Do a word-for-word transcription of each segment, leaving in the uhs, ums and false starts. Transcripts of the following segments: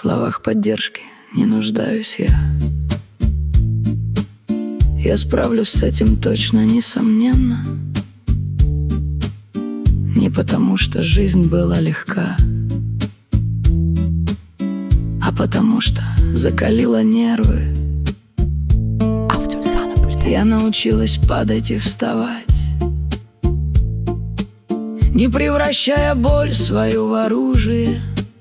словах поддержки не нуждаюсь я. Я справлюсь с этим точно, несомненно. Не потому, что жизнь была легка, а потому, что закалила нервы. Я научилась падать и вставать, не превращая боль свою в оружие.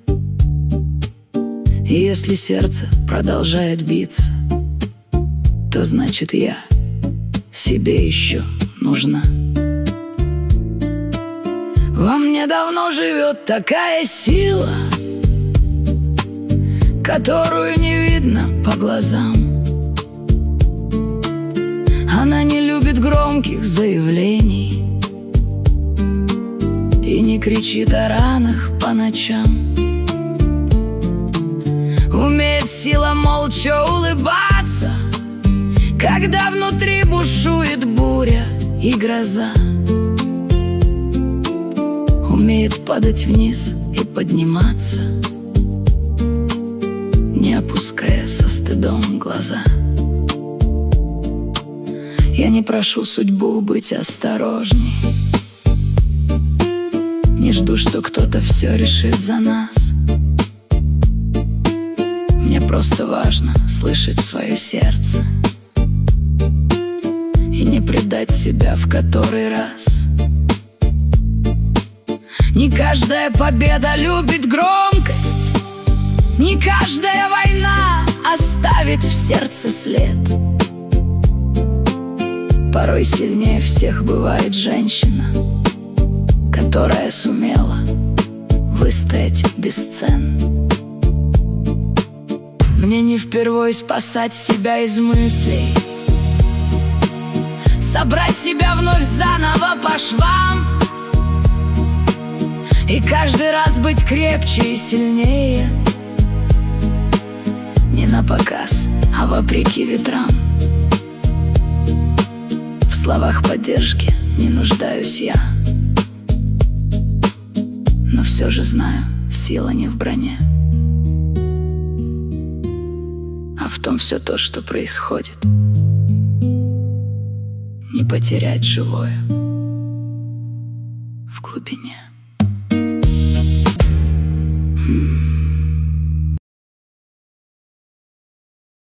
И если сердце продолжает биться, то значит я себе еще нужна. Во мне давно живет такая сила, которую не видно по глазам. Она не любит громких заявлений и не кричит о ранах по ночам. Умеет сила молча улыбаться, когда внутри бушует буря и гроза. Умеет падать вниз и подниматься, не опуская со стыдом глаза. Я не прошу судьбу быть осторожней, не жду, что кто-то все решит за нас. Мне просто важно слышать свое сердце и не предать себя в который раз. Не каждая победа любит громкость, не каждая война оставит в сердце след. Порой сильнее всех бывает женщина, которая сумела выстоять без цен. Мне не впервой спасать себя из мыслей, собрать себя вновь заново по швам, и каждый раз быть крепче и сильнее, не напоказ, а вопреки ветрам. В словах поддержки не нуждаюсь я, но все же знаю, сила не в броне, а в том все то, что происходит. Не потерять живое в глубине. Hmm.